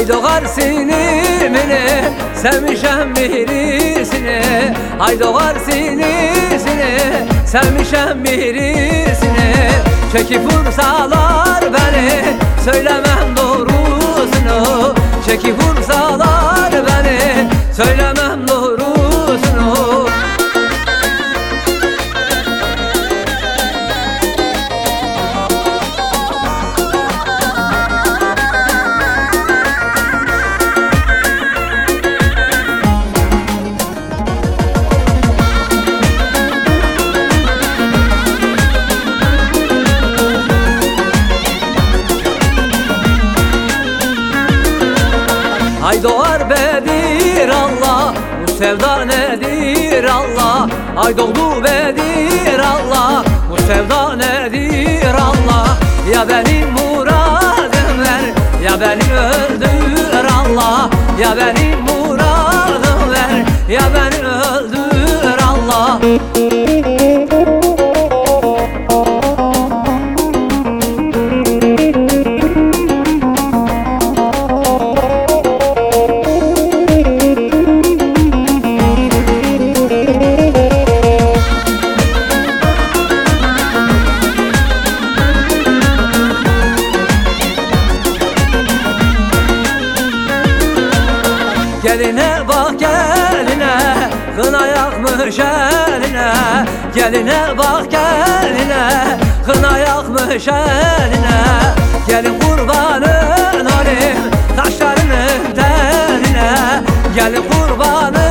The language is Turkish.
Ay doğar sinimini, sevmişem birisini. Ay doğar sinisini, sevmişem birisini. Çekip vursalar beni, söylemem doğrusunu. Çekip vursalar beni, söylemem doğrusunu. Ay doğar Bedir Allah, bu sevda nedir Allah? Ay doğdu Bedir Allah, bu sevda nedir Allah? Ya benim muradım ver, ya beni öldür Allah. Ya benim muradım ver, ya beni öldür Allah. Geline bak geline, kına yakmış eline. Geline bak geline, kına yakmış eline. Gelin kurbanın olayım taşlarının teline. Gelin kurbanın